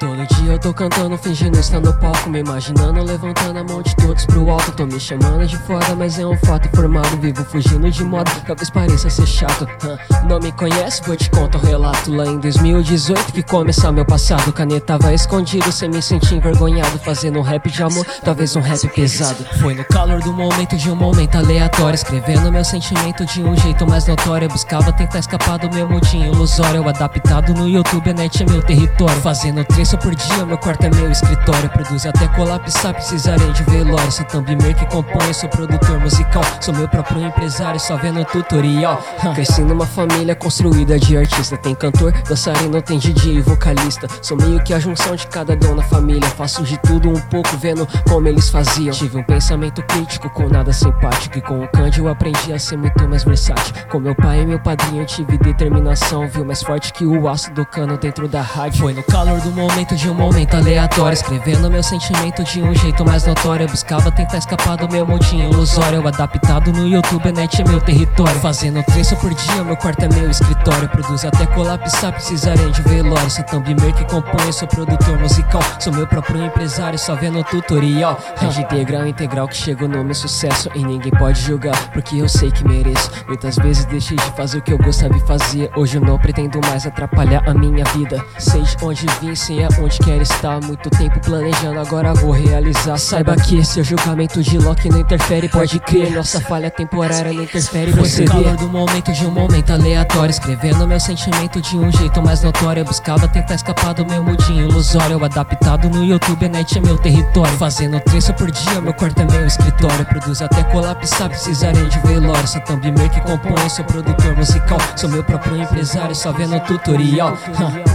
Todo dia eu tô cantando, fingindo estar no palco, me imaginando, levantando a mão de todos pro alto. Tô me chamando de foda, mas é um fato informado. Vivo fugindo de moda, talvez pareça ser chato. Não me conhece? Vou te contar o relato. Lá em 2018 que começa meu passado. Canetava escondido, sem me sentir envergonhado, fazendo um rap de amor, talvez um rap pesado. Foi no calor do momento, de um momento aleatório, escrevendo meu sentimento de um jeito mais notório. Eu buscava tentar escapar do meu mundinho ilusório. Eu adaptado no YouTube, a net é meu território. Fazendo 3 por dia, meu quarto é meu escritório. Produzo até colapsar, precisarei de velório. Sou thumbnail que compõe, sou produtor musical. Sou meu próprio empresário, só vendo tutorial. Cresci numa família construída de artista. Tem cantor, dançarino, tem DJ e vocalista. Sou meio que a junção de cada dom na família. Faço de tudo um pouco, vendo como eles faziam. Tive um pensamento crítico com nada simpático. E com o Candy eu aprendi a ser muito mais versátil. Com meu pai e meu padrinho eu tive determinação. Viu mais forte que o aço do cano dentro da rádio. Foi no calor do momento, de um momento aleatório, escrevendo meu sentimento de um jeito mais notório. Eu buscava tentar escapar do meu mundinho ilusório. Eu adaptado no YouTube, a net é meu território. Fazendo 3 por dia, meu quarto é meu escritório. Produzo até colapsar, precisarei de velório. Sou thumbnail que compõe, sou produtor musical. Sou meu próprio empresário, só vendo tutorial. De integral que chego no meu sucesso. E ninguém pode julgar, porque eu sei que mereço. Muitas vezes deixei de fazer o que eu gostava e fazia. Hoje eu não pretendo mais atrapalhar a minha vida. Sei de onde vim, sei aonde quero estar. Muito tempo planejando, agora vou realizar. Saiba que seu julgamento de Loki não interfere, pode crer. Nossa falha temporária não interfere, você vê. Foi no calor do momento, de um momento aleatório, escrevendo meu sentimento de um jeito mais notório. Eu buscava tentar escapar do meu mundinho ilusório. Eu adaptado no YouTube, a net é meu território. Fazendo 3 por dia, meu quarto é meu escritório. Produzo até colapsar, precisarei de velório. Sou thumbnail que compõe, sou produtor musical. Sou meu próprio empresário, só vendo tutorial.